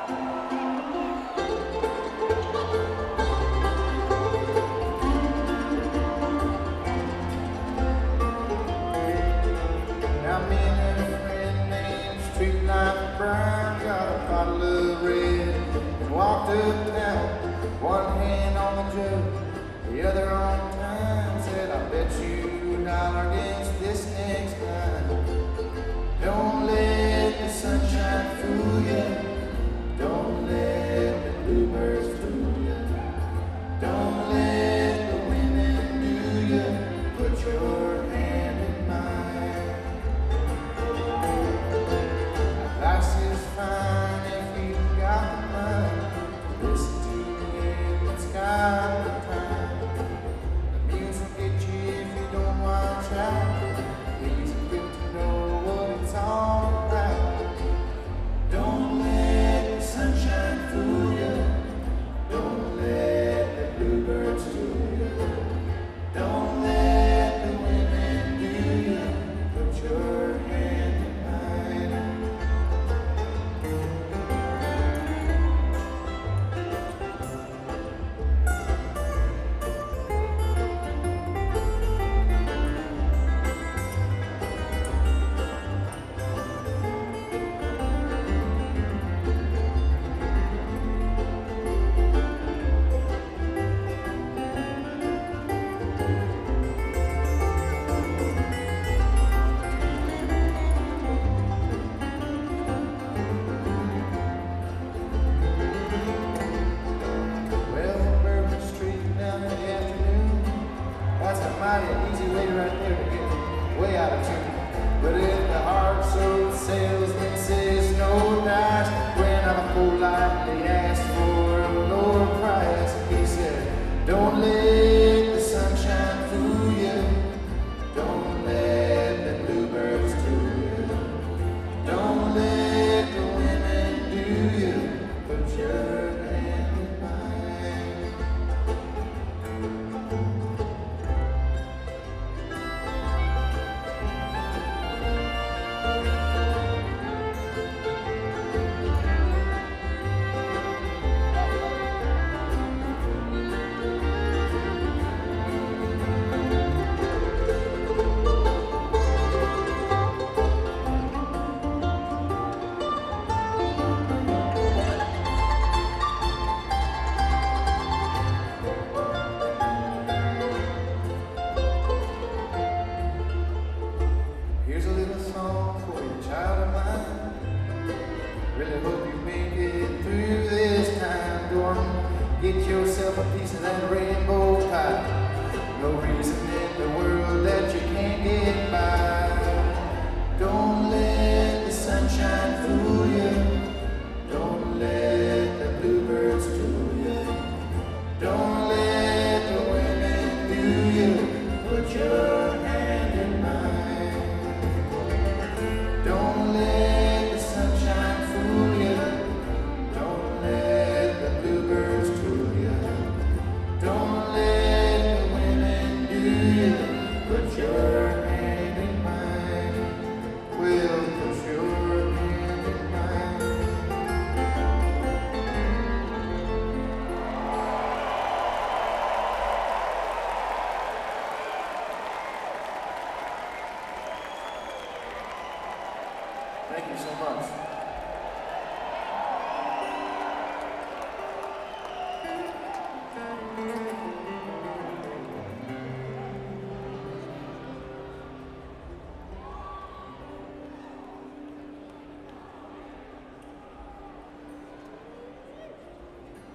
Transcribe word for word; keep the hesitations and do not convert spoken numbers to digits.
Now me and a friend named Street Life Brown got a bottle of red and walked uptown, one hand on the jug, the other on time. Said, I bet you a dollar against this next time. Don't let the sunshine fool you. Don't let the bluebirds fool you. Don't let the women do you. Put your hand in mine. Advice is fine if you got the money. Listen to me if it's got the time. The news will get you if you don't watch out. Easy quick to know what it's all about. Don't let the sunshine fool you. Don't let the bluebirds fool you. Don't let the women do you. Put your hand in mine. Well, Bourbon Street down in the afternoon, that's a mighty easy way right there to get way out of tune. But if the hard soul salesman says no dice, when I politely asked for a lower price, he said, don't let the sunshine fool you. Don't let the bluebirds fool you. Don't let the women do you. Put your hand in mine. Here's a little song for you, child of mine. Really hope you make it through this time, Dorman. Get yourself a piece of that rainbow pie. No reason in the world that you can't get by. Don't let the sunshine fool you. Don't let the bluebirds fool you. Don't let the women do you. Put your hand in mine. Don't let the sunshine fool you. Don't let the bluebirds fool you. Don't let the women do you. Put your hand in mine. Well, put your hand in mine. Thank you so much.